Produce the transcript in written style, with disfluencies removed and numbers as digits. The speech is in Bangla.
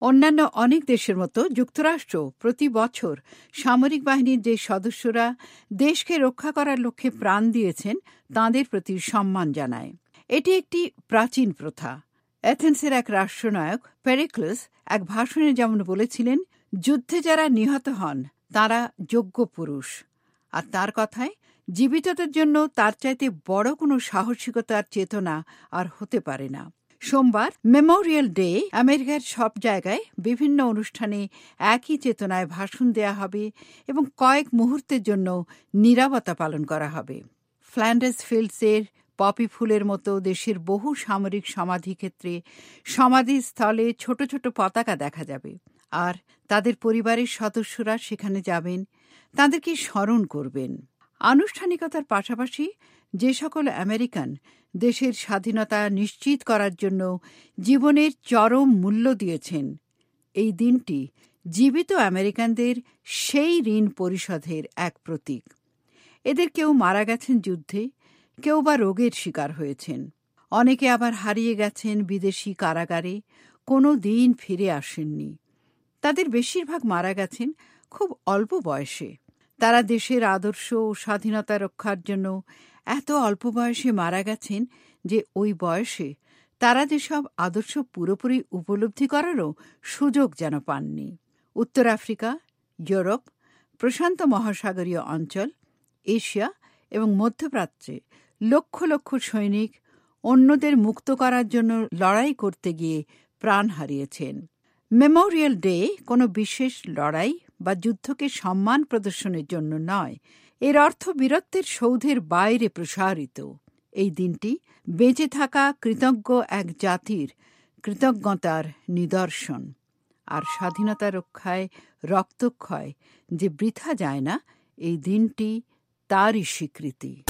অন্যান্য অনেক দেশের মতো যুক্তরাষ্ট্র প্রতি বছর সামরিক বাহিনীর যে সদস্যরা দেশকে রক্ষা করার লক্ষ্যে প্রাণ দিয়েছেন তাঁদের প্রতি সম্মান জানায়। এটি একটি প্রাচীন প্রথা। অ্যাথেন্সের এক রাষ্ট্রনায়ক পেরিক্লাস এক ভাষণে যেমন বলেছিলেন, যুদ্ধে যারা নিহত হন তারা যোগ্য পুরুষ। আর তার কথায় জীবিতদের জন্য তার চাইতে বড় কোনো সাহসিকতার চেতনা আর হতে পারে না। সোমবার মেমোরিয়াল ডে আমেরিকার সব জায়গায় বিভিন্ন অনুষ্ঠানে একই চেতনায় ভাষণ দেয়া হবে এবং কয়েক মুহূর্তের জন্য নীরবতা পালন করা হবে। ফ্ল্যান্ডার্স ফিল্ডসের পপি ফুলের মতো দেশের বহু সামরিক সমাধিক্ষেত্রে সমাধিস্থলে ছোট ছোট পতাকা দেখা যাবে, আর তাদের পরিবারের সদস্যরা সেখানে যাবেন, তাদেরকে স্মরণ করবেন। আনুষ্ঠানিকতার পাশাপাশি যে সকল আমেরিকান দেশের স্বাধীনতা নিশ্চিত করার জন্য জীবনের চরম মূল্য দিয়েছেন, এই দিনটি জীবিত আমেরিকানদের সেই ঋণ পরিশোধের এক প্রতীক। এদের কেউ মারা গেছেন যুদ্ধে, কেউ বা রোগের শিকার হয়েছেন, অনেকে আবার হারিয়ে গেছেন বিদেশি কারাগারে, কোনো দিন ফিরে আসেননি। তাদের বেশিরভাগ মারা গেছেন খুব অল্প বয়সে। তারা দেশের আদর্শ ও স্বাধীনতা রক্ষার জন্য এত অল্প বয়সে মারা গেছেন যে ওই বয়সে তারা যেসব আদর্শ পুরোপুরি উপলব্ধি করারও সুযোগ যেন পাননি। উত্তর আফ্রিকা, ইউরোপ, প্রশান্ত মহাসাগরীয় অঞ্চল, এশিয়া এবং মধ্যপ্রাচ্যে লক্ষ লক্ষ সৈনিক অন্যদের মুক্ত করার জন্য লড়াই করতে গিয়ে প্রাণ হারিয়েছেন। মেমোরিয়াল ডে কোনো বিশেষ লড়াই বা যুদ্ধকে সম্মান প্রদর্শনের জন্য নয়, এর অর্থ বীরত্বের সৌধের বাইরে প্রসারিত। এই দিনটি বেঁচে থাকা কৃতজ্ঞ এক জাতির কৃতজ্ঞতার নিদর্শন। আর স্বাধীনতা রক্ষায় রক্তক্ষয় যে বৃথা যায় না, এই দিনটি তারই স্বীকৃতি।